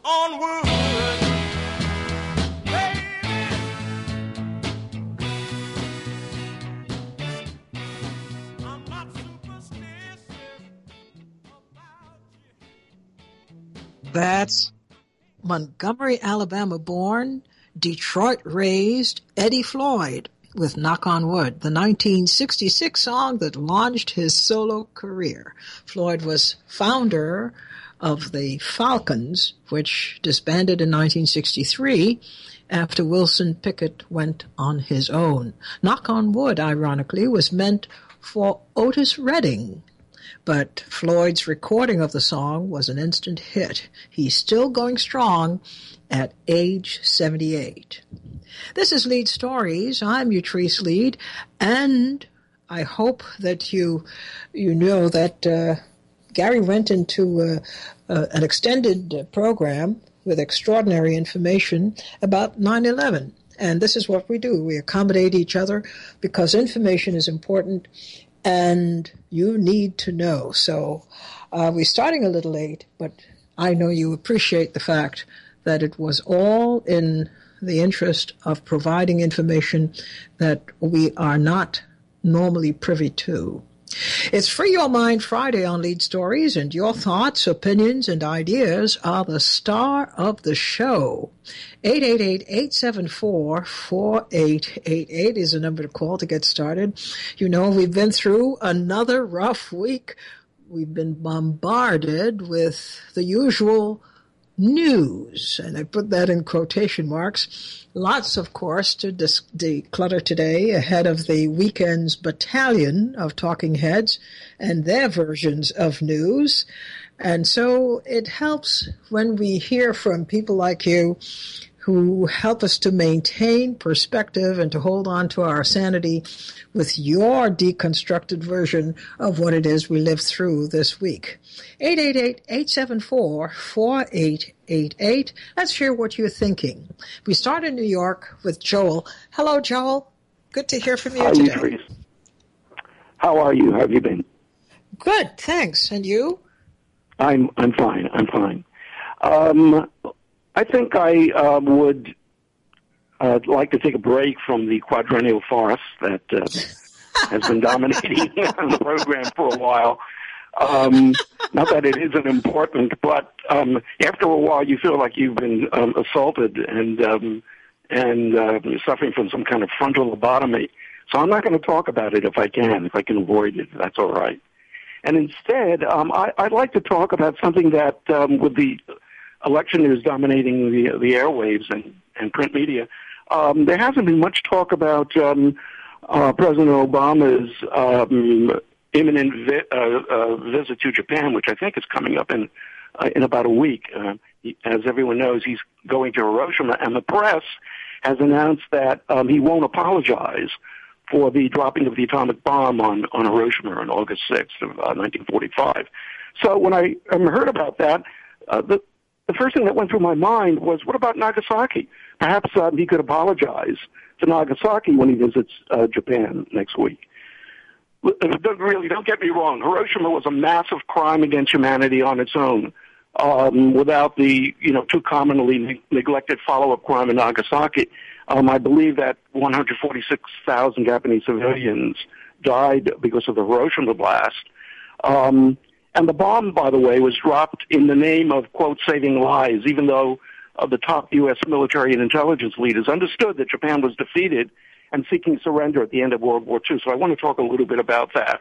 on wood. That's Montgomery, Alabama born, Detroit raised Eddie Floyd with Knock on Wood, the 1966 song that launched his solo career. Floyd was founder of the Falcons, which disbanded in 1963 after Wilson Pickett went on his own. Knock on Wood, ironically, was meant for Otis Redding, but Floyd's recording of the song was an instant hit. He's still going strong at age 78. This is Lead Stories. I'm Utrice Lead, and I hope that you know that Gary went into an extended program with extraordinary information about 9/11. And this is what we do. We accommodate each other because information is important and you need to know. So we're starting a little late, but I know you appreciate the fact that it was all in the interest of providing information that we are not normally privy to. It's Free Your Mind Friday on Lead Stories, and your thoughts, opinions, and ideas are the star of the show. 888-874-4888 is the number to call to get started. You know, we've been through another rough week. We've been bombarded with the usual news, and I put that in quotation marks. Lots, of course, to declutter today ahead of the weekend's battalion of talking heads and their versions of news. And so it helps when we hear from people like you who help us to maintain perspective and to hold on to our sanity with your deconstructed version of what it is we lived through this week. 888-874-4888. Let's hear what you're thinking. We start in New York with Joel. Hello, Joel. Good to hear from you today. Hi, Utrice. How are you? How have you been? Good, thanks. And you? I'm fine. I think I would like to take a break from the quadrennial farce that has been dominating the program for a while. Not that it isn't important, but after a while you feel like you've been assaulted and you're suffering from some kind of frontal lobotomy. So I'm not going to talk about it if I can avoid it. That's all right. And instead, I'd like to talk about something that, with the election news dominating the airwaves and print media, there hasn't been much talk about President Obama's imminent visit to Japan, which I think is coming up in about a week. As everyone knows, he's going to Hiroshima, and the press has announced that he won't apologize for the dropping of the atomic bomb on Hiroshima on August 6th of 1945. So when I heard about that, the first thing that went through my mind was, what about Nagasaki? Perhaps he could apologize to Nagasaki when he visits Japan next week. Don't get me wrong. Hiroshima was a massive crime against humanity on its own, without the too commonly neglected follow-up crime in Nagasaki. I believe that 146,000 Japanese civilians died because of the Hiroshima blast. And the bomb, by the way, was dropped in the name of, quote, saving lives, even though the top U.S. military and intelligence leaders understood that Japan was defeated and seeking surrender at the end of World War II. So I want to talk a little bit about that.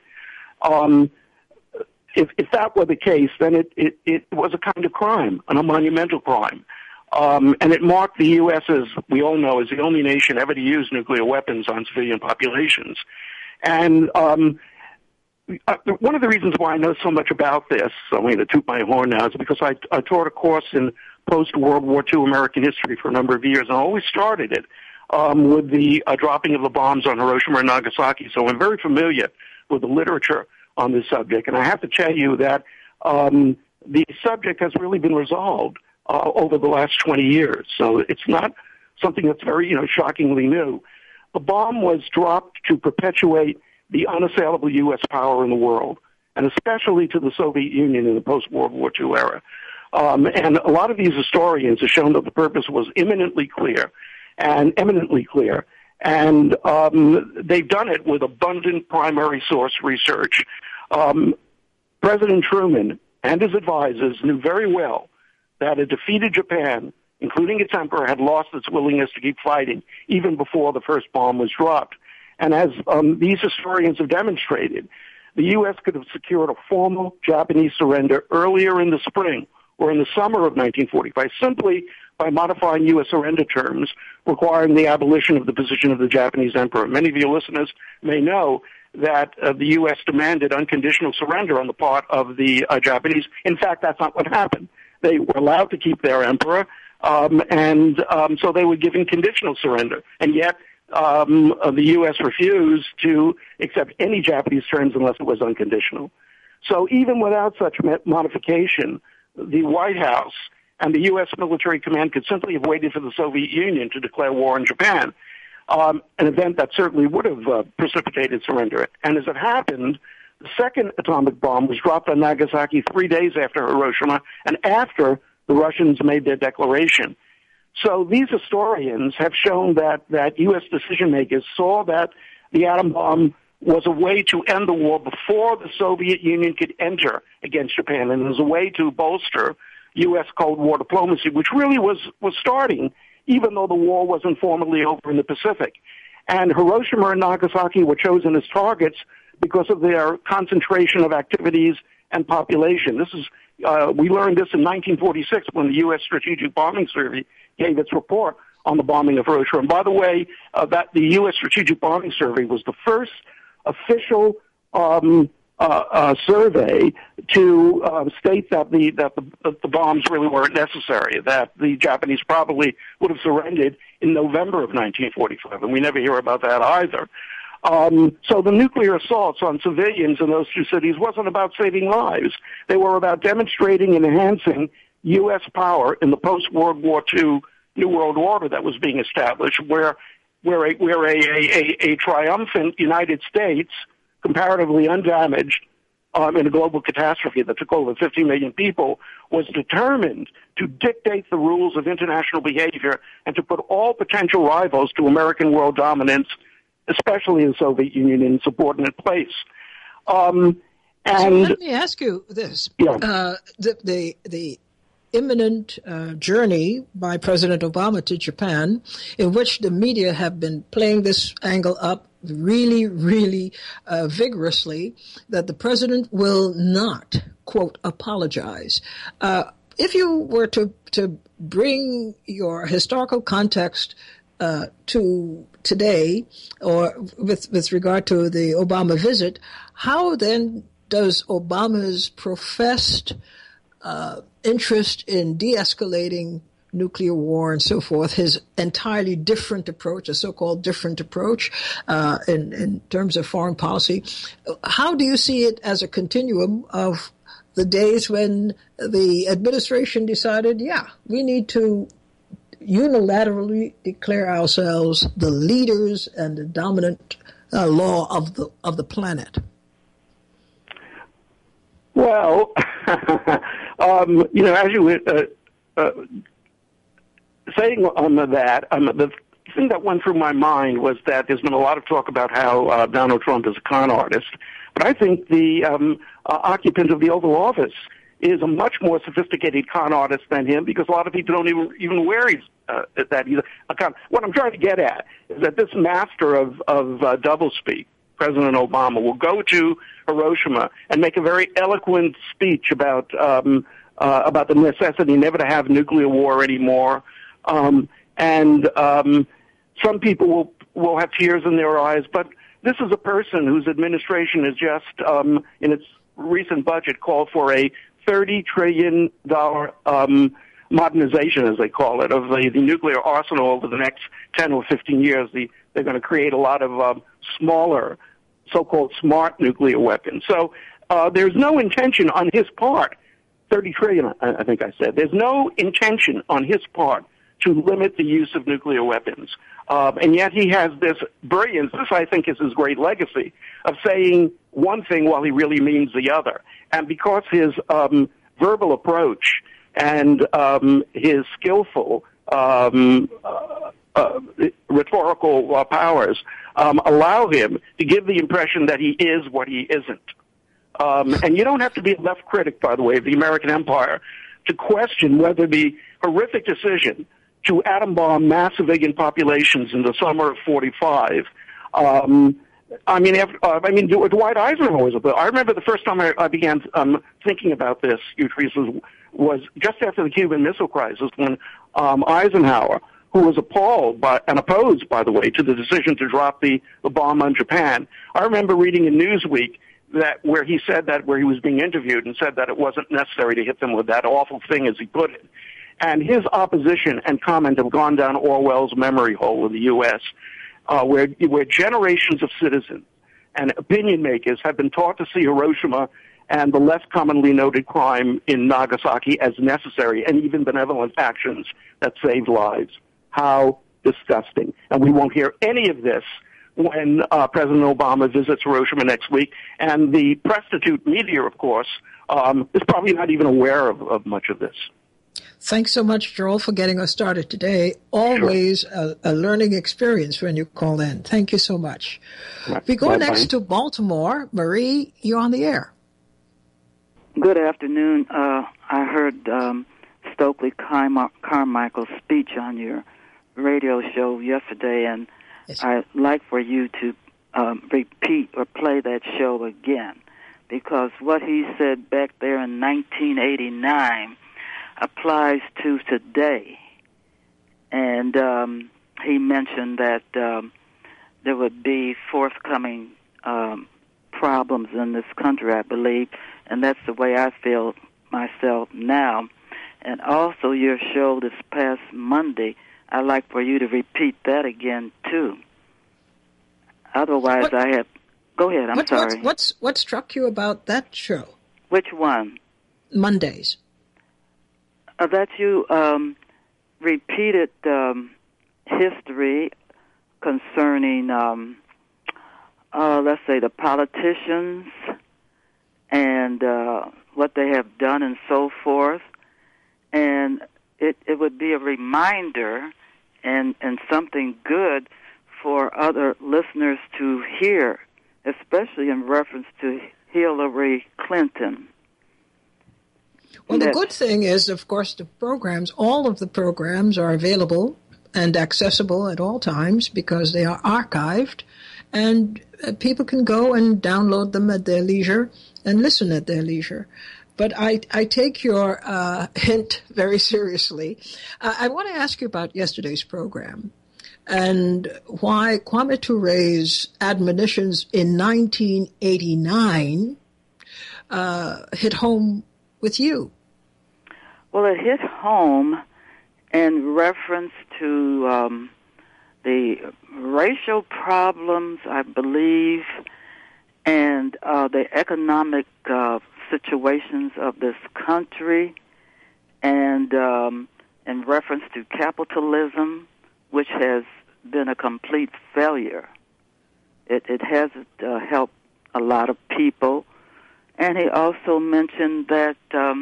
If that were the case, then it was a kind of crime, and a monumental crime. And it marked the U.S., as we all know, as the only nation ever to use nuclear weapons on civilian populations. And one of the reasons why I know so much about this, I'm going to toot my horn now, is because I taught a course in post-World War II American history for a number of years, and I always started it with the dropping of the bombs on Hiroshima and Nagasaki. So I'm very familiar with the literature on this subject, and I have to tell you that the subject has really been resolved over the last 20 years. So it's not something that's very, shockingly new. The bomb was dropped to perpetuate the unassailable U.S. power in the world, and especially to the Soviet Union in the post-World War II era. And a lot of these historians have shown that the purpose was eminently clear. And they've done it with abundant primary source research. President Truman and his advisors knew very well that a defeated Japan, including its emperor, had lost its willingness to keep fighting even before the first bomb was dropped. And as these historians have demonstrated, the U.S. could have secured a formal Japanese surrender earlier in the spring or in the summer of 1945 simply by modifying U.S. surrender terms requiring the abolition of the position of the Japanese emperor. Many of your listeners may know that the U.S. demanded unconditional surrender on the part of the Japanese. In fact, that's not what happened. They were allowed to keep their emperor, so they were given conditional surrender. And yet the U.S. refused to accept any Japanese terms unless it was unconditional. So even without such modification, the White House and the U.S. military command could simply have waited for the Soviet Union to declare war on Japan, an event that certainly would have precipitated surrender. And as it happened, the second atomic bomb was dropped on Nagasaki 3 days after Hiroshima and after the Russians made their declaration. So these historians have shown that U.S. decision-makers saw that the atom bomb was a way to end the war before the Soviet Union could enter against Japan, and it was a way to bolster U.S. Cold War diplomacy, which really was starting, even though the war wasn't formally over in the Pacific. And Hiroshima and Nagasaki were chosen as targets because of their concentration of activities and population. This is we learned this in 1946 when the U.S. Strategic Bombing Survey gave its report on the bombing of Hiroshima. And by the way, that the U.S. Strategic Bombing Survey was the first official survey to state that the bombs really weren't necessary, that the Japanese probably would have surrendered in November of 1945, and we never hear about that either. So the nuclear assaults on civilians in those two cities wasn't about saving lives. They were about demonstrating and enhancing U.S. power in the post-World War II New World Order that was being established, where a triumphant United States, comparatively undamaged in a global catastrophe that took over 50 million people, was determined to dictate the rules of international behavior and to put all potential rivals to American world dominance, especially the Soviet Union, in subordinate place. So let me ask you this. Yeah. The imminent journey by President Obama to Japan, in which the media have been playing this angle up really, really vigorously, that the president will not, quote, apologize. If you were to bring your historical context to today, or with regard to the Obama visit, how then does Obama's professed interest in de-escalating nuclear war and so forth, his entirely different approach, a so-called different approach in terms of foreign policy, how do you see it as a continuum of the days when the administration decided, we need to unilaterally declare ourselves the leaders and the dominant law of the planet? Well, as you were saying on that, the thing that went through my mind was that there's been a lot of talk about how Donald Trump is a con artist, but I think the occupant of the Oval Office is a much more sophisticated con artist than him, because a lot of people don't even wear that either. What I'm trying to get at is that this master of doublespeak, President Obama, will go to Hiroshima and make a very eloquent speech about the necessity never to have nuclear war anymore. Some people will have tears in their eyes, but this is a person whose administration has just, in its recent budget, called for a $30 trillion modernization, as they call it, of the nuclear arsenal over the next 10 or 15 years. They're going to create a lot of smaller, so-called smart nuclear weapons. So there's no intention on his part, 30 trillion, I think I said, there's no intention on his part to limit the use of nuclear weapons. And yet he has this brilliance, this I think is his great legacy, of saying one thing while he really means the other. And because his verbal approach and his skillful rhetorical powers allow him to give the impression that he is what he isn't. And you don't have to be a left critic, by the way, of the American empire to question whether the horrific decision to atom bomb mass civilian populations in the summer of 45. Dwight Eisenhower I remember the first time I began thinking about this, was just after the Cuban Missile Crisis, when Eisenhower, who was appalled and opposed, by the way, to the decision to drop the bomb on Japan. I remember reading in Newsweek where he was being interviewed and said that it wasn't necessary to hit them with that awful thing, as he put it. And his opposition and comment have gone down Orwell's memory hole in the U.S., where generations of citizens and opinion makers have been taught to see Hiroshima and the less commonly noted crime in Nagasaki as necessary and even benevolent actions that saved lives. How disgusting. And we won't hear any of this when President Obama visits Hiroshima next week. And the prostitute media, of course, is probably not even aware of much of this. Thanks so much, Joel, for getting us started today. Always a learning experience when you call in. Thank you so much. Right. We go next to Baltimore. Marie, you're on the air. Good afternoon. I heard Stokely Carmichael's speech on your radio show yesterday, and yes. I'd like for you to repeat or play that show again, because what he said back there in 1989 applies to today. And he mentioned that there would be forthcoming problems in this country, I believe, and that's the way I feel myself now. And also your show this past Monday, I'd like for you to repeat that again, too. Otherwise, Go ahead, I'm sorry. What struck you about that show? Which one? Mondays. That you repeated history concerning, let's say, the politicians and what they have done and so forth. And it would be a reminder and something good for other listeners to hear, especially in reference to Hillary Clinton. Well, the good thing is, of course, all of the programs are available and accessible at all times because they are archived, and people can go and download them at their leisure and listen at their leisure. But I take your hint very seriously. I want to ask you about yesterday's program and why Kwame Toure's admonitions in 1989 hit home with you. Well, it hit home in reference to the racial problems, I believe, and the economic situations of this country, and in reference to capitalism, which has been a complete failure. It hasn't helped a lot of people. And he also mentioned that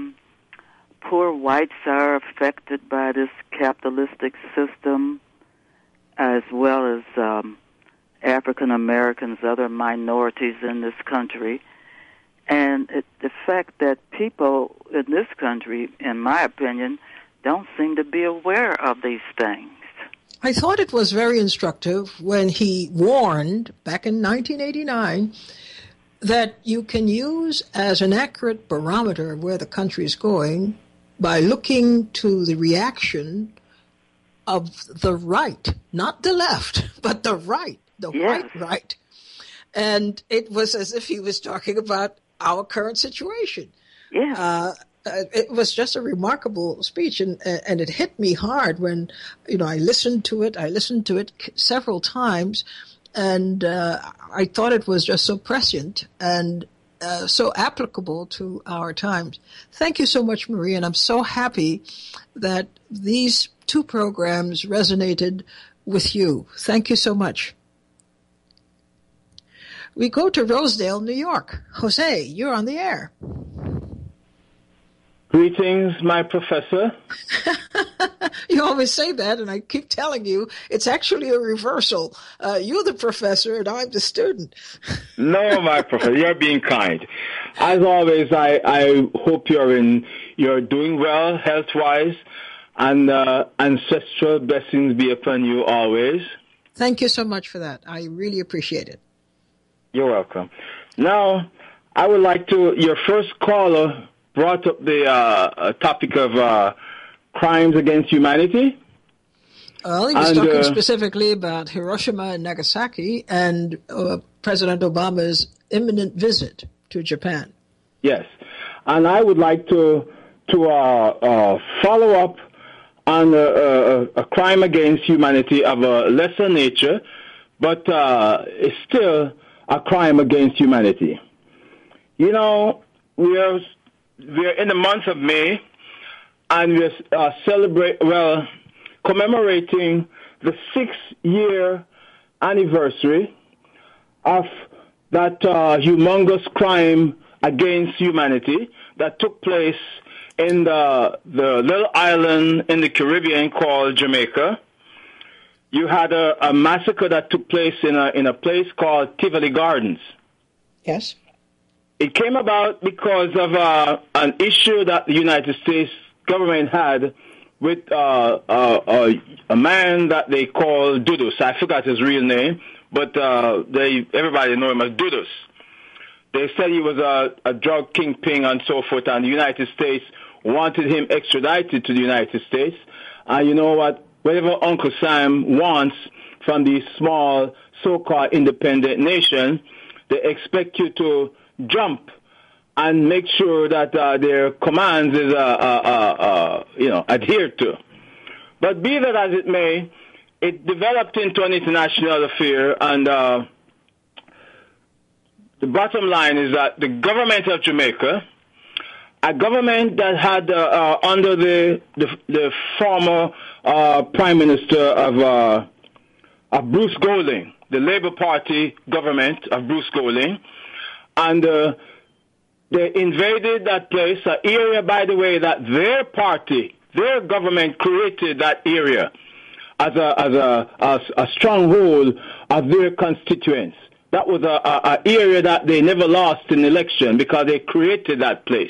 poor whites are affected by this capitalistic system, as well as African Americans, other minorities in this country. And the fact that people in this country, in my opinion, don't seem to be aware of these things. I thought it was very instructive when he warned back in 1989 that you can use as an accurate barometer of where the country is going by looking to the reaction of the right, not the left, but the right, the white right. And it was as if he was talking about our current situation. Yeah. It was just a remarkable speech, and it hit me hard when, I listened to it several times, and I thought it was just so prescient and so applicable to our times. Thank you so much, Marie, and I'm so happy that these two programs resonated with you. Thank you so much. We go to Rosedale, New York. Jose, you're on the air. Greetings, my professor. You always say that, and I keep telling you, it's actually a reversal. You're the professor, and I'm the student. No, my professor, you're being kind. As always, I hope you're doing well health-wise, and ancestral blessings be upon you always. Thank you so much for that. I really appreciate it. You're welcome. Now, I would like to, your first caller brought up the topic of crimes against humanity. Well, he was talking specifically about Hiroshima and Nagasaki and President Obama's imminent visit to Japan. Yes, and I would like to follow up on a crime against humanity of a lesser nature, but it's still a crime against humanity. You know, we're in the month of May, and we're commemorating the 6-year anniversary of that humongous crime against humanity that took place in the little island in the Caribbean called Jamaica. You had a massacre that took place in a place called Tivoli Gardens. Yes. It came about because of an issue that the United States government had with a man that they call Dudus. I forgot his real name, but everybody know him as Dudus. They said he was a drug kingpin and so forth, and the United States wanted him extradited to the United States. And you know what? Whatever Uncle Sam wants from these small so-called independent nation, they expect you to jump and make sure that their commands is adhered to. But be that as it may, it developed into an international affair, and the bottom line is that the government of Jamaica, a government that had under the former Prime Minister of Bruce Golding, the Labour Party government of Bruce Golding, and they invaded that place, an area, by the way, that their party, their government created that area as a stronghold of their constituents. That was an area that they never lost in election because they created that place.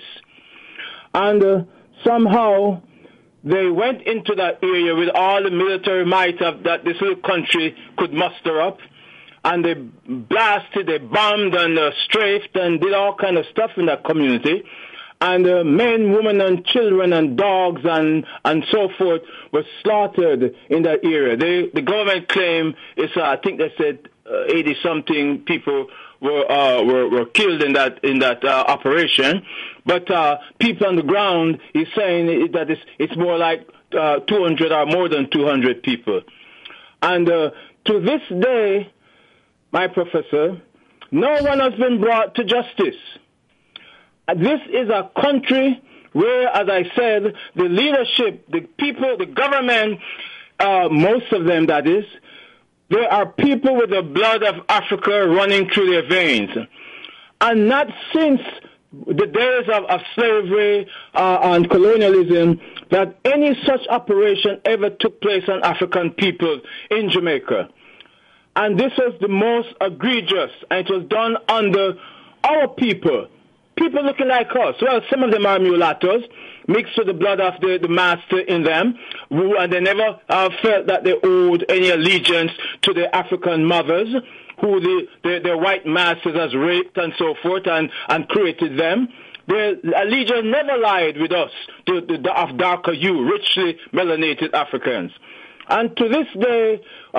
And somehow they went into that area with all the military might that this little country could muster up. And they blasted, they bombed and strafed and did all kind of stuff in that community. And men, women, and children and dogs and so forth were slaughtered in that area. The government claimed I think they said 80-something people were killed in that operation. But people on the ground is saying that it's more like 200 or more than 200 people. And to this day, my professor, no one has been brought to justice. This is a country where, as I said, the leadership, the people, the government, most of them that is, there are people with the blood of Africa running through their veins. And not since the days of slavery and colonialism that any such operation ever took place on African people in Jamaica. And this was the most egregious, and it was done under our people looking like us. Well, some of them are mulattoes, mixed with the blood of the master in them, and they never felt that they owed any allegiance to their African mothers, who their white masters has raped and so forth and created them. Their allegiance never lied with us, of darker hue, richly melanated Africans. And to this day,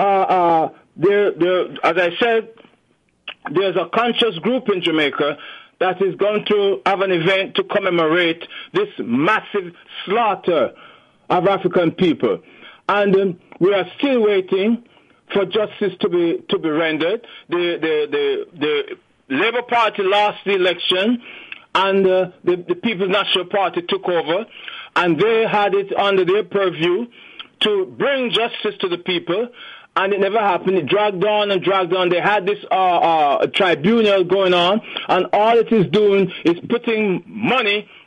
as I said, there's a conscious group in Jamaica that is going to have an event to commemorate this massive slaughter of African people. And we are still waiting for justice to be rendered. The Labour Party lost the election, and the People's National Party took over, and they had it under their purview to bring justice to the people, and it never happened. It dragged on and dragged on. They had this tribunal going on, and all it is doing is putting money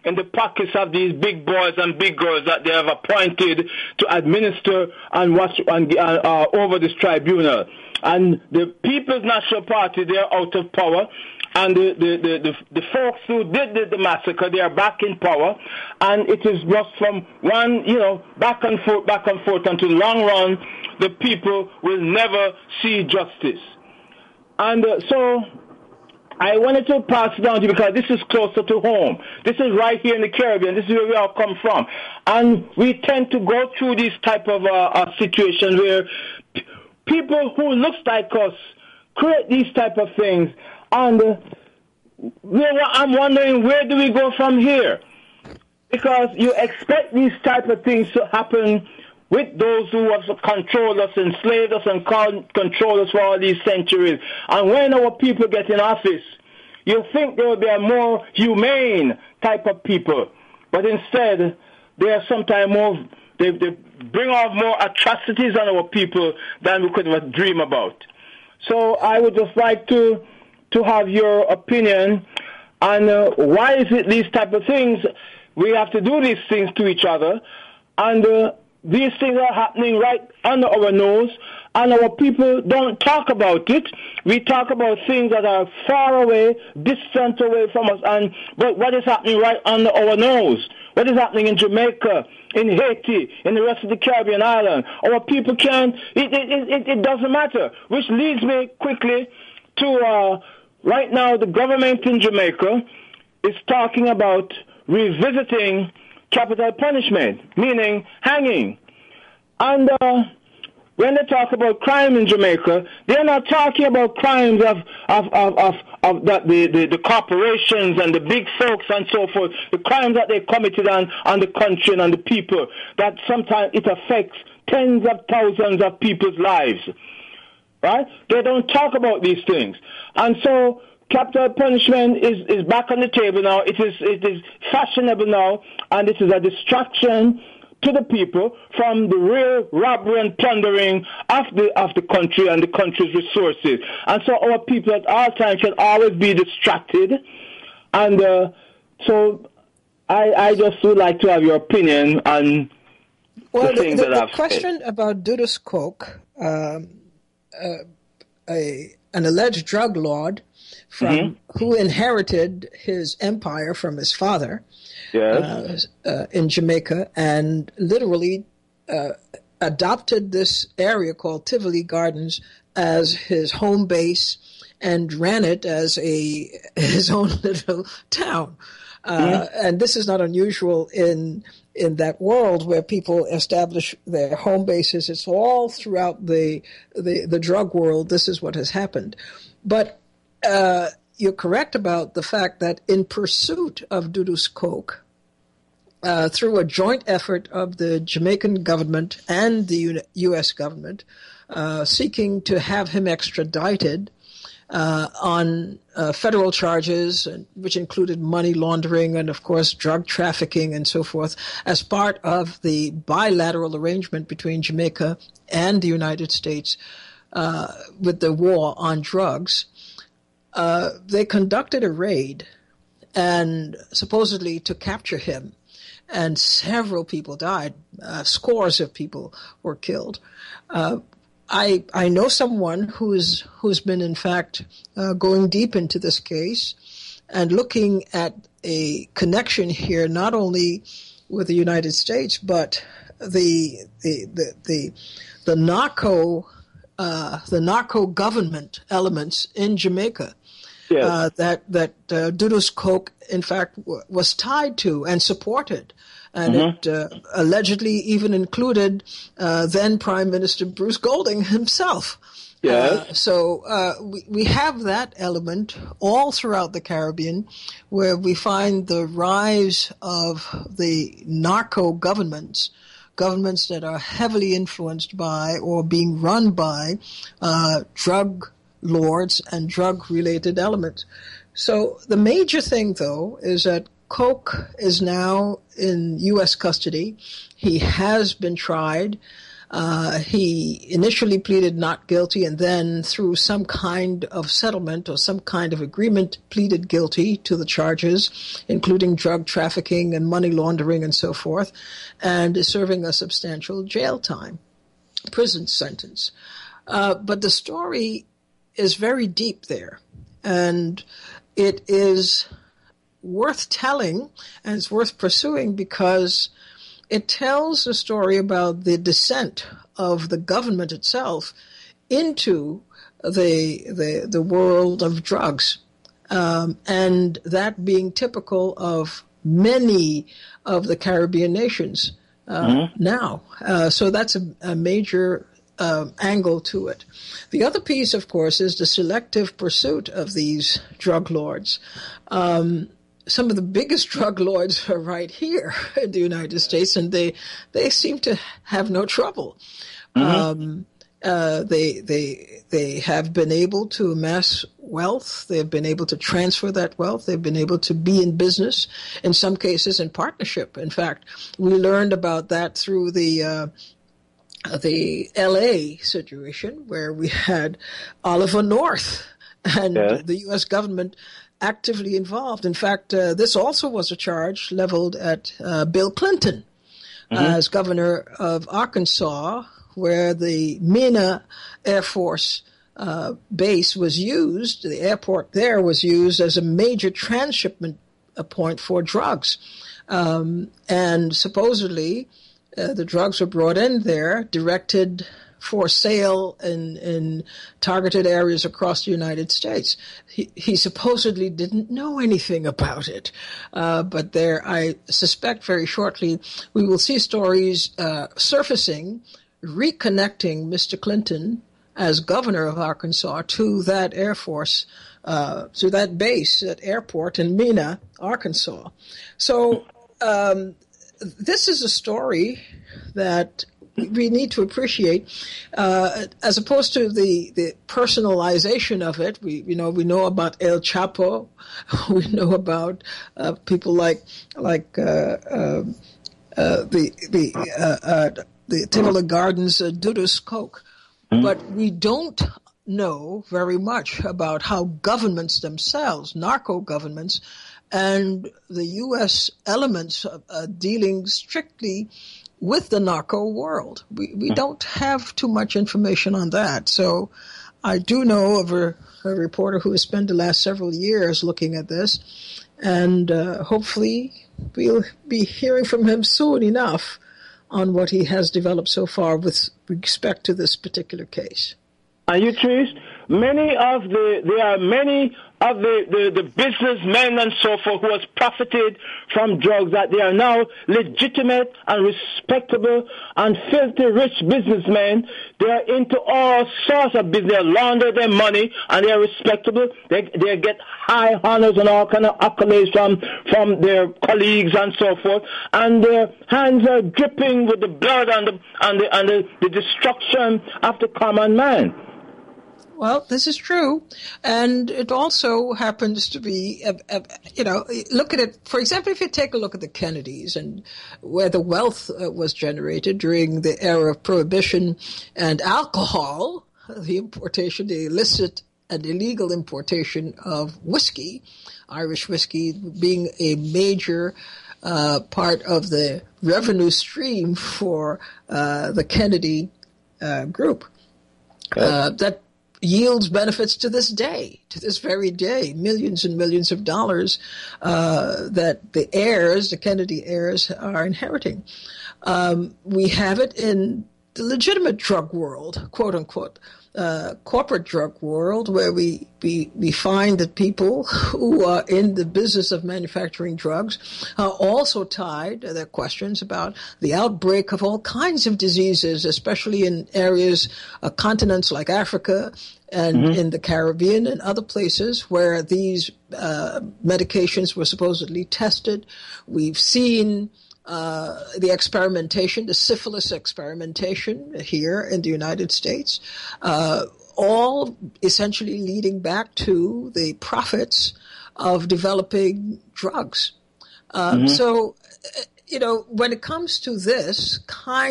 in the pockets of these big boys and big girls that they have appointed to administer and watch over this tribunal. And the People's National Party, they are out of power. And the folks who did the massacre, they are back in power. And it is just from one, back and forth until the long run, the people will never see justice. And so I wanted to pass it down to you because this is closer to home. This is right here in the Caribbean. This is where we all come from. And we tend to go through these type of situations where people who look like us create these type of things. And I'm wondering, where do we go from here? Because you expect these type of things to happen with those who have controlled us, enslaved us, and controlled us for all these centuries. And when our people get in office, you think they will be a more humane type of people. But instead, they are sometimes more, they bring out more atrocities on our people than we could ever dream about. So I would just like to have your opinion on why is it these type of things, we have to do these things to each other, and these things are happening right under our nose, and our people don't talk about it. We talk about things that are far away, distant away from us, but what is happening right under our nose? What is happening in Jamaica, in Haiti, in the rest of the Caribbean island? Our people can't, it doesn't matter. Which leads me quickly to right now the government in Jamaica is talking about revisiting capital punishment, meaning hanging. And when they talk about crime in Jamaica, they're not talking about crimes of the corporations and the big folks and so forth, the crimes that they committed on the country and on the people, that sometimes it affects tens of thousands of people's lives. Right? They don't talk about these things. And so capital punishment is back on the table now. It is fashionable now, and it is a distraction to the people from the real robbery and plundering of the country and the country's resources. And so our people at all times can always be distracted. And so I just would like to have your opinion on the things that I've said. The question about Dudas Coke, an alleged drug lord who inherited his empire from his father, in Jamaica, and literally adopted this area called Tivoli Gardens as his home base and ran it as his own little town. And this is not unusual in that world where people establish their home bases. It's all throughout the drug world. This is what has happened. But you're correct about the fact that in pursuit of Dudas Coke, through a joint effort of the Jamaican government and the U.S. government, seeking to have him extradited on federal charges, which included money laundering and, of course, drug trafficking and so forth, as part of the bilateral arrangement between Jamaica and the United States with the war on drugs. They conducted a raid, and supposedly to capture him, and several people died. Scores of people were killed. I know someone who's been, in fact, going deep into this case and looking at a connection here, not only with the United States, but the narco government elements in Jamaica. Yes. That Dudas Coke, in fact, was tied to and supported. And it allegedly even included then Prime Minister Bruce Golding himself. Yes. So we have that element all throughout the Caribbean, where we find the rise of the narco governments that are heavily influenced by or being run by drug lords and drug-related elements. So the major thing, though, is that Coke is now in U.S. custody. He has been tried. He initially pleaded not guilty and then through some kind of settlement or some kind of agreement pleaded guilty to the charges, including drug trafficking and money laundering and so forth, and is serving a substantial jail time, prison sentence. But the story is very deep there, and it is worth telling and it's worth pursuing because it tells a story about the descent of the government itself into the world of drugs, and that being typical of many of the Caribbean nations now. So that's a major angle to it. The other piece, of course, is the selective pursuit of these drug lords. Some of the biggest drug lords are right here in the United States, and they seem to have no trouble. They have been able to amass wealth. They've been able to transfer that wealth. They've been able to be in business, in some cases in partnership. In fact, we learned about that through the L.A. situation where we had Oliver North and the U.S. government actively involved. In fact, this also was a charge leveled at Bill Clinton as governor of Arkansas, where the Mena Air Force base was used, the airport there was used as a major transshipment point for drugs. And supposedly the drugs were brought in there, directed for sale in targeted areas across the United States. He supposedly didn't know anything about it. But there, I suspect very shortly, we will see stories surfacing, reconnecting Mr. Clinton as governor of Arkansas to that Air Force, to that base, that airport in Mena, Arkansas. So this is a story that we need to appreciate, as opposed to the personalization of it. We know about El Chapo, we know about people like the Tivoli Gardens Dudas Koch, but we don't know very much about how governments themselves, narco governments, and the U.S. elements dealing strictly with the narco world. We don't have too much information on that. So I do know of a reporter who has spent the last several years looking at this, and hopefully we'll be hearing from him soon enough on what he has developed so far with respect to this particular case. And you, Trish, there are many of the businessmen and so forth who has profited from drugs, that they are now legitimate and respectable and filthy rich businessmen. They are into all sorts of business. They launder their money and they are respectable. They get high honors and all kind of accolades from their colleagues and so forth. And their hands are dripping with the blood and the destruction of the common man. Well, this is true, and it also happens to be, look at it, for example, if you take a look at the Kennedys and where the wealth was generated during the era of Prohibition and alcohol, the importation, the illicit and illegal importation of whiskey, Irish whiskey being a major part of the revenue stream for the Kennedy group. That yields benefits to this day, to this very day, millions and millions of dollars that the Kennedy heirs are inheriting. We have it in the legitimate drug world, quote unquote, corporate drug world, where we find that people who are in the business of manufacturing drugs are also tied. There are questions about the outbreak of all kinds of diseases, especially in areas, continents like Africa and in the Caribbean and other places where these medications were supposedly tested. We've seen the experimentation, the syphilis experimentation here in the United States, all essentially leading back to the profits of developing drugs. So when it comes to this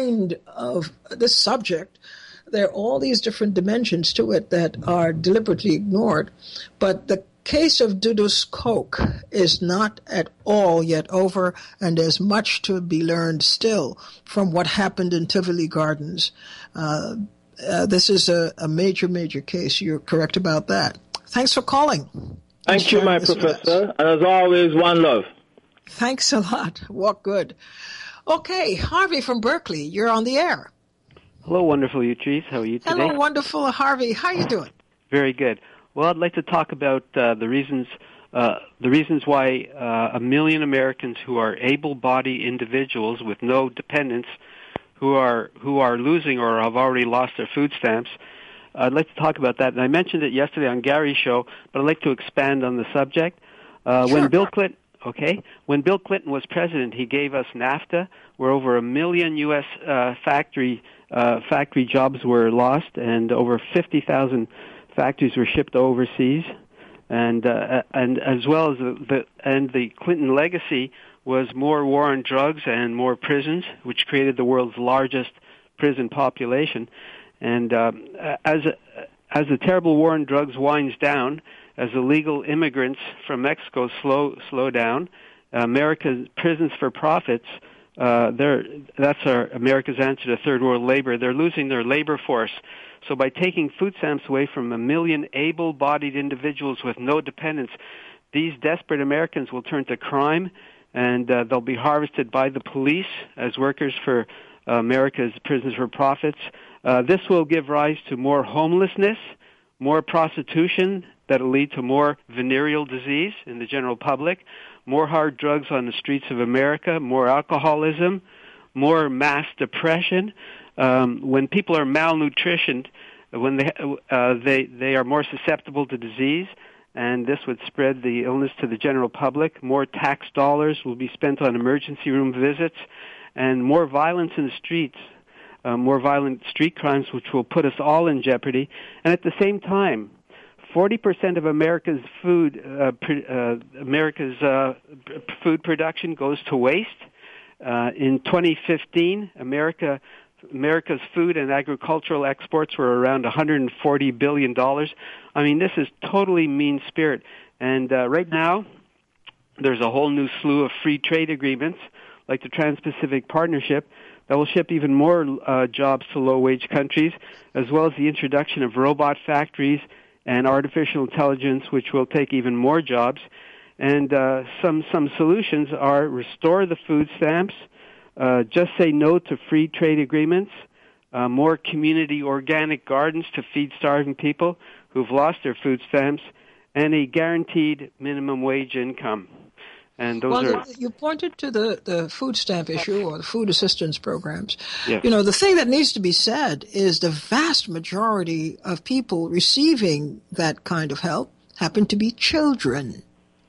subject, there are all these different dimensions to it that are deliberately ignored. But the case of Dudu's Coke is not at all yet over, and there's much to be learned still from what happened in Tivoli Gardens. This is a major, major case. You're correct about that. Thanks for calling. Thank you, my professor. And as always, one love. Thanks a lot. Walk good. Okay, Harvey from Berkeley, you're on the air. Hello, wonderful Utrice. How are you today? Hello, wonderful Harvey. How are you doing? Very good. Well, I'd like to talk about the reasons why 1 million Americans who are able-bodied individuals with no dependents, who are losing or have already lost their food stamps. I'd like to talk about that. And I mentioned it yesterday on Gary's show, but I'd like to expand on the subject. Sure. When Bill Clinton was president, he gave us NAFTA, where over 1 million U.S. factory jobs were lost, and over 50,000 factories were shipped overseas, and as well as the Clinton legacy was more war on drugs and more prisons, which created the world's largest prison population. And as the terrible war on drugs winds down, as illegal immigrants from Mexico slow down, America's prisons for profits. That's America's answer to third world labor. They're losing their labor force. So by taking food stamps away from 1 million able-bodied individuals with no dependents, these desperate Americans will turn to crime, and they'll be harvested by the police as workers for America's prisons for profits. This will give rise to more homelessness, more prostitution that will lead to more venereal disease in the general public, more hard drugs on the streets of America, more alcoholism, more mass depression. When people are malnutritioned, when they are more susceptible to disease, and this would spread the illness to the general public. More tax dollars will be spent on emergency room visits, and more violence in the streets, more violent street crimes, which will put us all in jeopardy. And at the same time, 40% of America's food production goes to waste. In 2015, America's food and agricultural exports were around $140 billion. I mean, this is totally mean-spirit. And right now, there's a whole new slew of free trade agreements, like the Trans-Pacific Partnership, that will ship even more jobs to low-wage countries, as well as the introduction of robot factories and artificial intelligence, which will take even more jobs. And some solutions are restore the food stamps, just say no to free trade agreements, more community organic gardens to feed starving people who've lost their food stamps, and a guaranteed minimum wage income. And those you pointed to the food stamp issue or the food assistance programs. Yes. The thing that needs to be said is the vast majority of people receiving that kind of help happen to be children.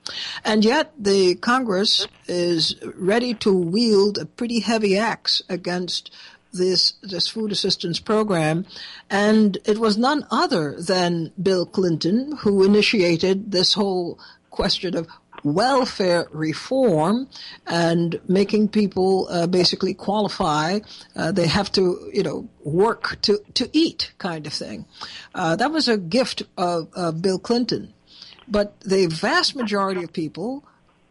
And yet the Congress is ready to wield a pretty heavy axe against this food assistance program. And it was none other than Bill Clinton who initiated this whole question of welfare reform and making people basically qualify. They have to, work to eat kind of thing. That was a gift of Bill Clinton. But the vast majority of people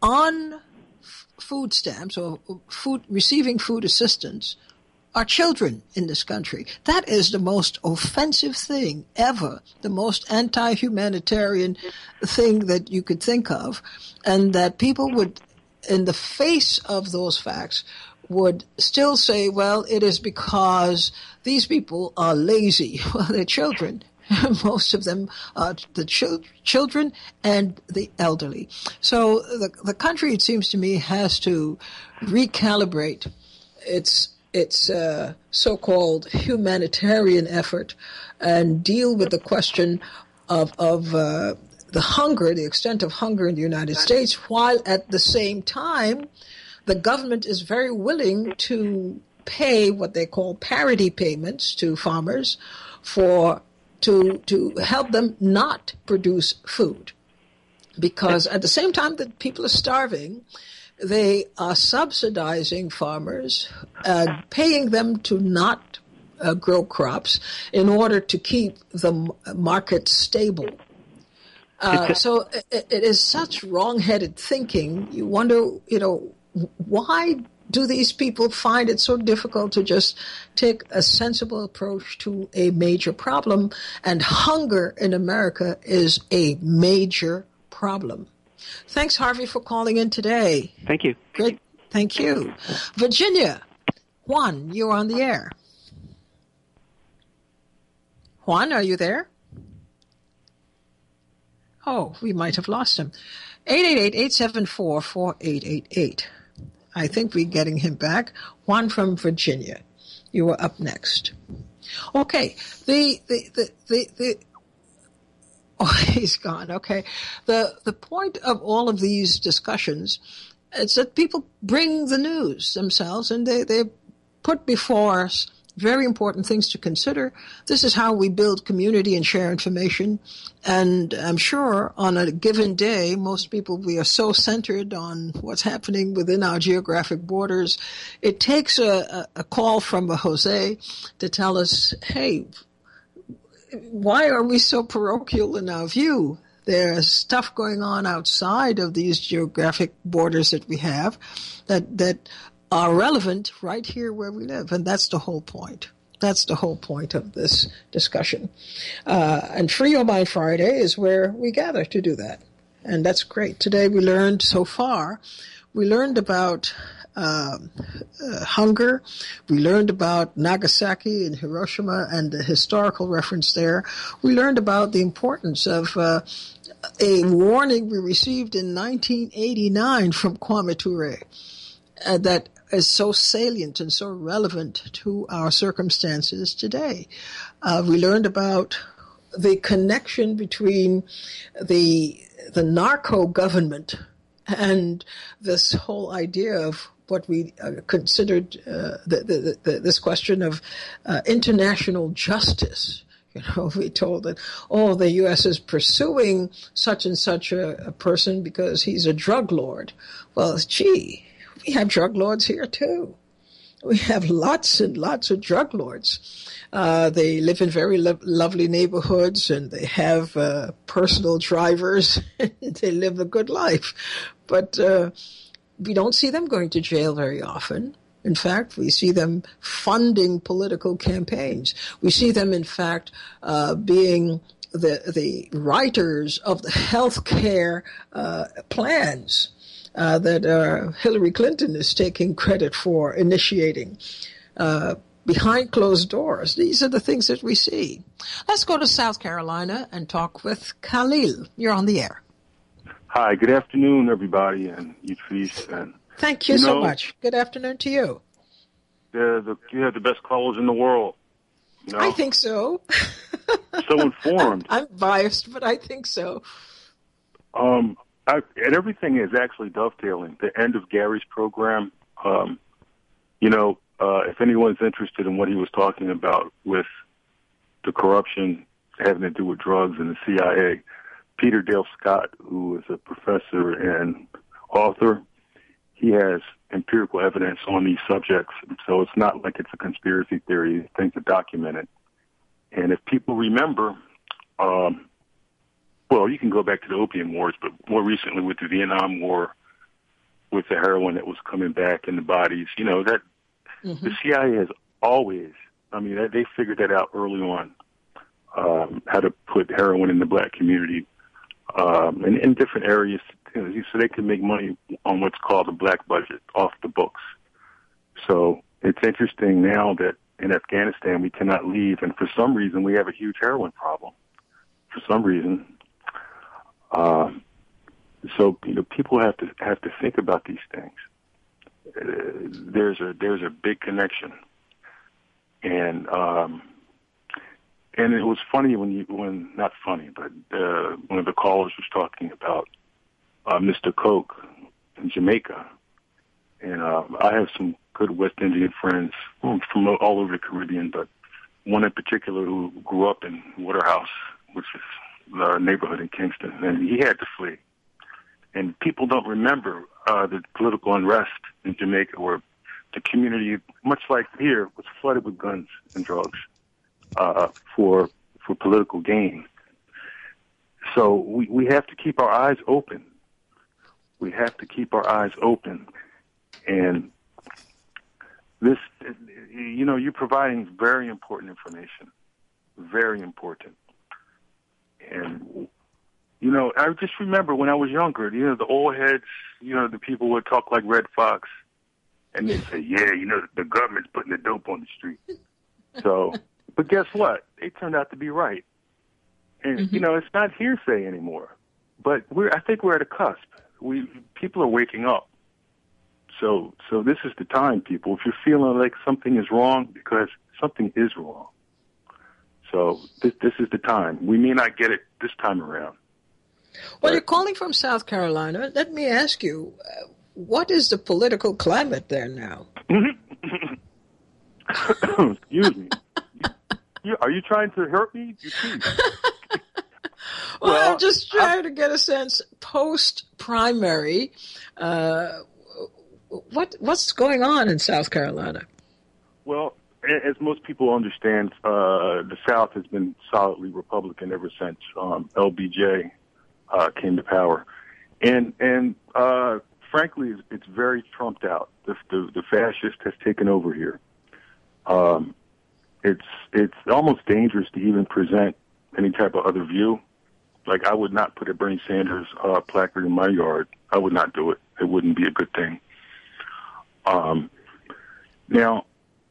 on food stamps or receiving food assistance are children in this country. That is the most offensive thing ever, the most anti-humanitarian thing that you could think of, and that people would, in the face of those facts, would still say, well, it is because these people are lazy. Well, they're children. Most of them are the children and the elderly. So the country, it seems to me, has to recalibrate its so-called humanitarian effort and deal with the question of the hunger, the extent of hunger in the United States, while at the same time the government is very willing to pay what they call parity payments to farmers to help them not produce food. Because at the same time that people are starving, they are subsidizing farmers, paying them to not grow crops in order to keep the market stable. So it is such wrong-headed thinking. You wonder, why do these people find it so difficult to just take a sensible approach to a major problem? And hunger in America is a major problem. Thanks, Harvey, for calling in today. Thank you. Great. Thank you. Virginia, Juan, you're on the air. Juan, are you there? Oh, we might have lost him. 888-874-4888. I think we're getting him back. Juan from Virginia. You are up next. Okay. Oh, he's gone. Okay. The point of all of these discussions is that people bring the news themselves and they put before us very important things to consider. This is how we build community and share information. And I'm sure on a given day, most people, we are so centered on what's happening within our geographic borders. It takes a call from a Jose to tell us, hey, why are we so parochial in our view? There's stuff going on outside of these geographic borders that we have that are relevant right here where we live. And that's the whole point. That's the whole point of this discussion. And Free Your Mind Friday is where we gather to do that. And that's great. Today we learned about hunger. We learned about Nagasaki and Hiroshima and the historical reference there. We learned about the importance of a warning we received in 1989 from Kwame Ture that is so salient and so relevant to our circumstances today. We learned about the connection between the narco government and this whole idea of what we considered this question of international justice. We told that, the U.S. is pursuing such and such a person because he's a drug lord. Well, gee, we have drug lords here too. We have lots and lots of drug lords. They live in very lovely neighborhoods, and they have personal drivers. They live a good life. But we don't see them going to jail very often. In fact, we see them funding political campaigns. We see them, in fact, being the writers of the health care plans that Hillary Clinton is taking credit for initiating behind closed doors. These are the things that we see. Let's go to South Carolina and talk with Khalil. You're on the air. Hi, good afternoon, everybody, and Utrice. And thank you so much. Good afternoon to you. You have the best callers in the world. I think so. So informed. I'm biased, but I think so. And everything is actually dovetailing. The end of Gary's program, if anyone's interested in what he was talking about with the corruption having to do with drugs and the CIA, Peter Dale Scott, who is a professor and author, he has empirical evidence on these subjects. So it's not like it's a conspiracy theory. Things are documented. And if people remember, you can go back to the Opium Wars, but more recently with the Vietnam War, with the heroin that was coming back in the bodies, the CIA has always, they figured that out early on, how to put heroin in the black community. In different areas, so they can make money on what's called the black budget off the books. So it's interesting now that in Afghanistan we cannot leave, and for some reason we have a huge heroin problem. For some reason, people have to think about these things. There's a big connection, and it was funny not funny, but one of the callers was talking about Mr. Coke in Jamaica. And I have some good West Indian friends from all over the Caribbean, but one in particular who grew up in Waterhouse, which is our neighborhood in Kingston, and he had to flee. And people don't remember the political unrest in Jamaica, where the community, much like here, was flooded with guns and drugs for political gain. So we have to keep our eyes open. We have to keep our eyes open. And this, you're providing very important information. Very important. And, I just remember when I was younger, the old heads, the people would talk like Red Fox. And they'd say, yeah, the government's putting the dope on the street. So, but guess what? They turned out to be right. And, it's not hearsay anymore. But I think we're at a cusp. People are waking up. So this is the time, people. If you're feeling like something is wrong, because something is wrong. So this is the time. We may not get it this time around. Well, you're calling from South Carolina. Let me ask you, what is the political climate there now? Excuse me. Are you trying to hurt me? Well, I'm just trying to get a sense, post-primary, what's going on in South Carolina? Well, as most people understand, the South has been solidly Republican ever since LBJ came to power. And frankly, it's very trumped out. The fascist has taken over here. It's almost dangerous to even present any type of other view. Like, I would not put a Bernie Sanders placard in my yard. I would not do it. It wouldn't be a good thing. Now,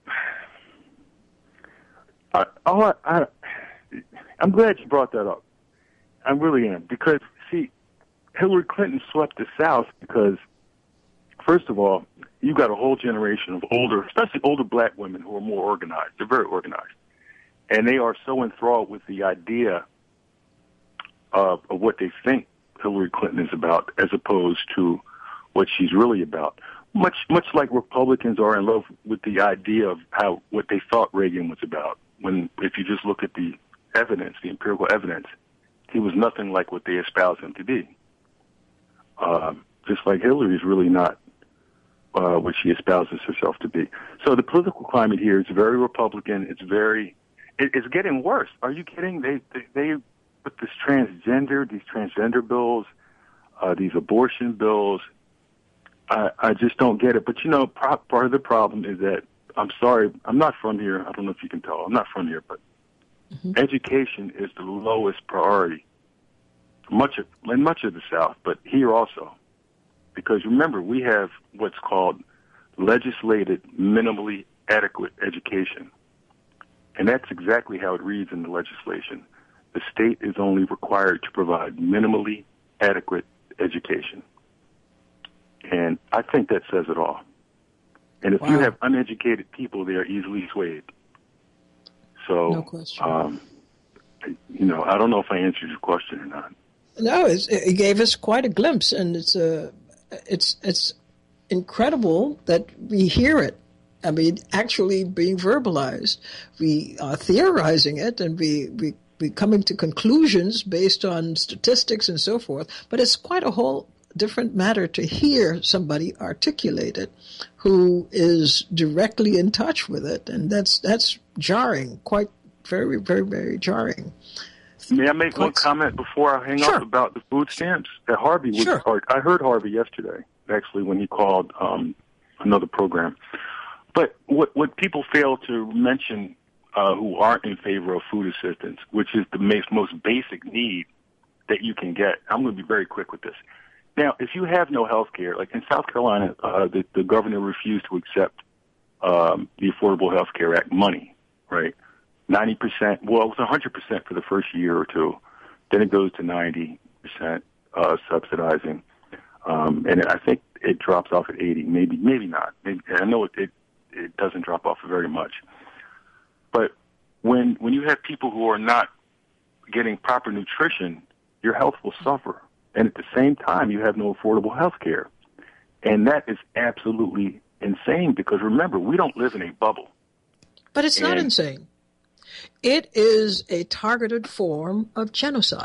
I'm glad you brought that up. I really am. Because, see, Hillary Clinton swept the South because, first of all, you got a whole generation of especially older black women who are more organized. They're very organized. And they are so enthralled with the idea of what they think Hillary Clinton is about, as opposed to what she's really about. Much like Republicans are in love with the idea of what they thought Reagan was about. When, if you just look at the evidence, the empirical evidence, he was nothing like what they espouse him to be. Just like Hillary is really not what she espouses herself to be. So the political climate here is very Republican. It's getting worse. Are you kidding? They with these transgender bills, these abortion bills. I just don't get it. But part of the problem is that, I'm sorry, I'm not from here. I don't know if you can tell. I'm not from here, but education is the lowest priority. Much of the South, but here also. Because remember, we have what's called legislated minimally adequate education. And that's exactly how it reads in the legislation. The state is only required to provide minimally adequate education. And I think that says it all. And if you have uneducated people, they are easily swayed. So, no question. I don't know if I answered your question or not. No, it gave us quite a glimpse, and it's incredible that we hear it. I mean, actually being verbalized. We are theorizing it, and we coming to conclusions based on statistics and so forth. But it's quite a whole different matter to hear somebody articulate it who is directly in touch with it, and that's jarring, quite very, very, very jarring. May I make one comment before I hang up about the food stamps? That Harvey was. Sure. I heard Harvey yesterday, actually, when he called another program. But what people fail to mention who aren't in favor of food assistance, which is the most basic need that you can get. I'm going to be very quick with this. Now, if you have no health care, like in South Carolina, the governor refused to accept the Affordable Health Care Act money, right? 90%, well, it was 100% for the first year or two. Then it goes to 90% subsidizing. And I think it drops off at 80, maybe not. I know it doesn't drop off very much. But when you have people who are not getting proper nutrition, your health will suffer. And at the same time, you have no affordable health care. And that is absolutely insane because, remember, we don't live in a bubble. But it's not insane. It is a targeted form of genocide.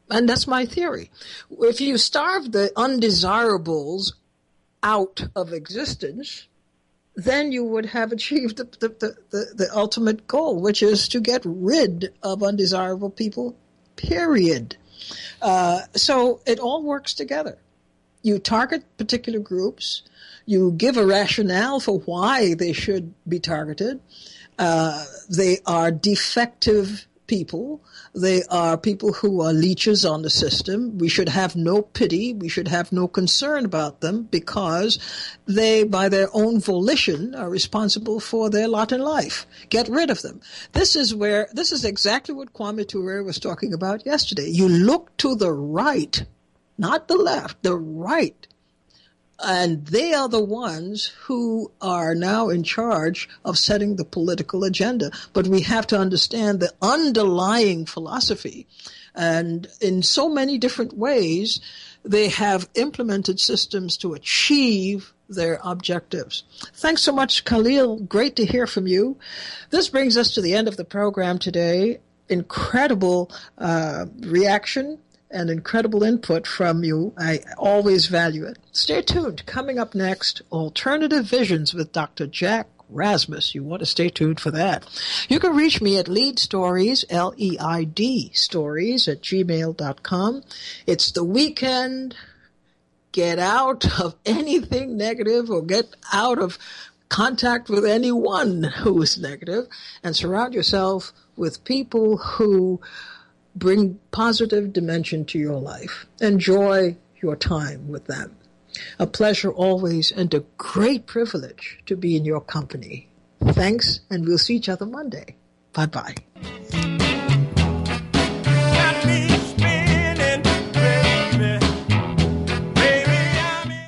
And that's my theory. If you starve the undesirables out of existence, then you would have achieved the ultimate goal, which is to get rid of undesirable people, period. So it all works together. You target particular groups. You give a rationale for why they should be targeted. They are defective people. They are people who are leeches on the system. We should have no pity. We should have no concern about them because they, by their own volition, are responsible for their lot in life. Get rid of them. This is exactly what Kwame Ture was talking about yesterday. You look to the right, not the left, the right. And they are the ones who are now in charge of setting the political agenda. But we have to understand the underlying philosophy. And in so many different ways, they have implemented systems to achieve their objectives. Thanks so much, Khalil. Great to hear from you. This brings us to the end of the program today. Incredible reaction and incredible input from you. I always value it. Stay tuned. Coming up next, Alternative Visions with Dr. Jack Rasmus. You want to stay tuned for that. You can reach me at leadstories, L-E-I-D, stories @gmail.com. It's the weekend. Get out of anything negative or get out of contact with anyone who is negative and surround yourself with people who bring positive dimension to your life. Enjoy your time with them. A pleasure always and a great privilege to be in your company. Thanks, and we'll see each other Monday. Bye-bye.